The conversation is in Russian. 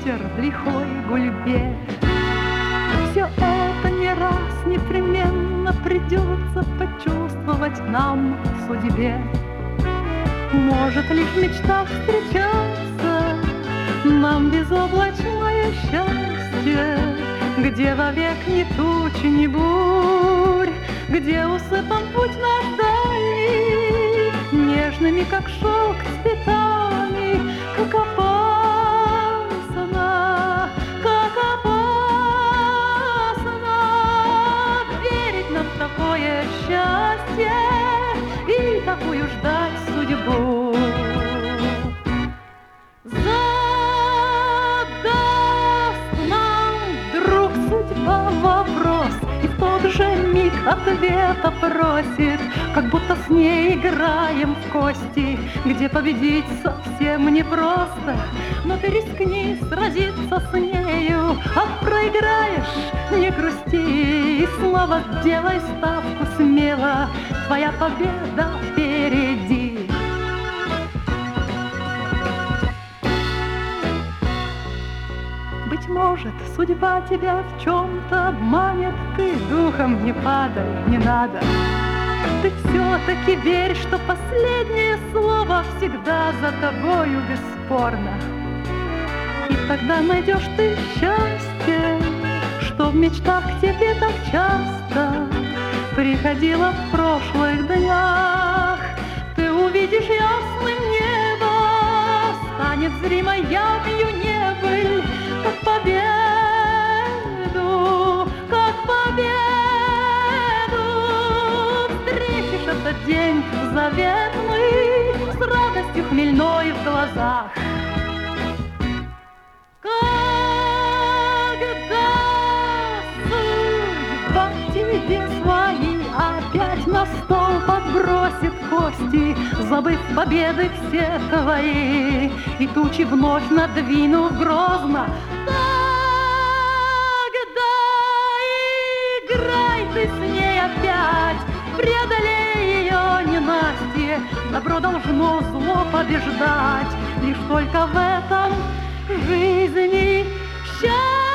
вечер в лихой гульбе. Все это не раз непременно придется почувствовать нам в судьбе. Может лишь в мечтах встречаться нам безоблачное счастье, где вовек ни туч, ни бурь, где усыпан путь наш дальний нежными, как шелк, цветами, как опасно, верить нам в такое счастье и такую ждать судьбу. Миг ответа просит, как будто с ней играем в кости, где победить совсем непросто. Но ты рискни сразиться с нею, а проиграешь, не грусти, и снова делай ставку смело, твоя победа впереди. Быть может, судьба тебя в чем-то обманет, ты духом не падай, не надо. Ты все-таки верь, что последнее слово всегда за тобою бесспорно. И тогда найдешь ты счастье, что в мечтах к тебе так часто приходило в прошлых днях. Ты увидишь ясным небо, станет зримой явью небыль, как победу, как победу. Встретишь этот день заветный с радостью хмельной в глазах. Когда судьба тебе свои опять на стол подбросит кости, забыв победы все твои, и тучи вновь надвинув грозно, тогда играй ты с ней опять, преодолей ее ненастье. Добро должно зло побеждать, лишь только в этом жизни счастье.